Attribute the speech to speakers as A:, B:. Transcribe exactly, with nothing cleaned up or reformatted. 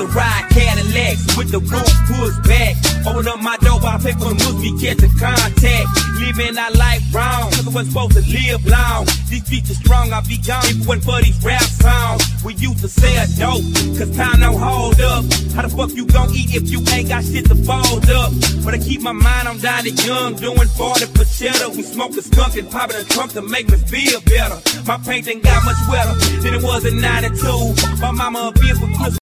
A: to ride Cadillacs with the roof pushed back. Open up my door, I pay for the moves, me catch the contact. Living our life wrong, cause I wasn't supposed to live long. These beats are strong, I'll be gone if it wasn't for these rap songs. We used to sell dope, cause time don't hold up. How the fuck you gon' eat if you ain't got shit to fold up? But I keep my mind on Donnie Young, doing forty for cheddar. We smoke a skunk and popping a trunk to make me feel better. My paint ain't got much wetter than it was in ninety-two. My mama a beer for Christmas.